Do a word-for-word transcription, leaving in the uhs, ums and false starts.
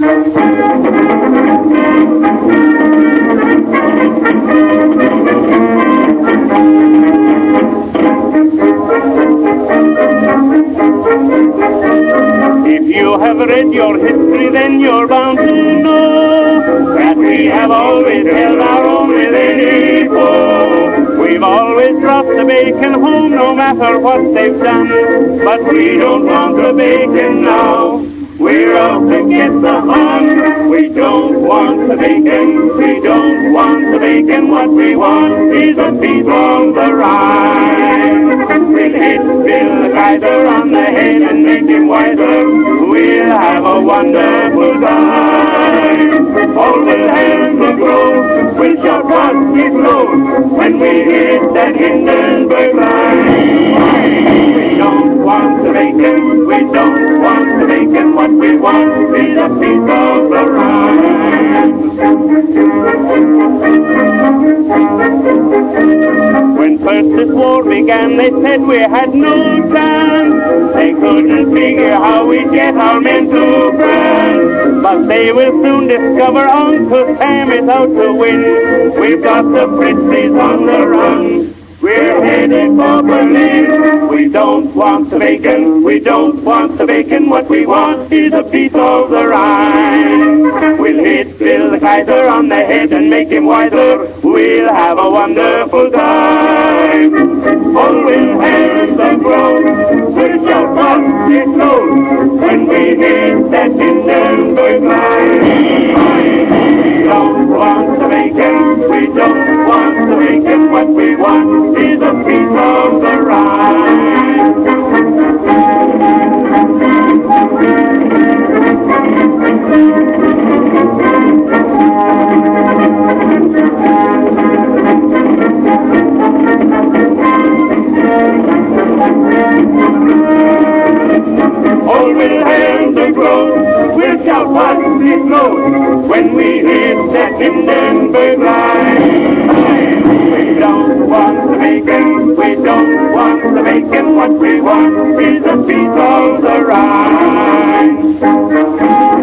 If you have read your history, then you're bound to know that we have always held our own with any foe. We've always brought the bacon home, no matter what they've done. But we don't want the bacon now. We're out to get the hog. We don't want the bacon. We don't want the bacon. What we want is a piece of the rye. We'll hit Bill Geyser on the head and make him wiser. We'll have a wonderful time. All will hands will grow. We'll shout what is low when we hit that Hindenburg line. We don't want the bacon. We don't want the bacon. What we want is a piece of the rye. When first this war began, they said we had no chance. They couldn't figure how we'd get our men to France. But they will soon discover Uncle Sam is out to win. We've got the Fritzies on the run. We're headed for Berlin. We don't want the bacon. We don't want the bacon. What we want is a piece of the Rhine. We'll hit Bill the Kaiser on the head and make him wiser. We'll have a wonderful time. All will hands and grow. We'll shout what it knows when we hit that Hindenburg line. We don't want the bacon. We don't want the bacon. What we want is a piece of the rye. All will hands and grow. We'll shout what it knows when we hit that Hindenburg line. We don't want the bacon, we don't want the bacon. What we want is a piece of the Rhine.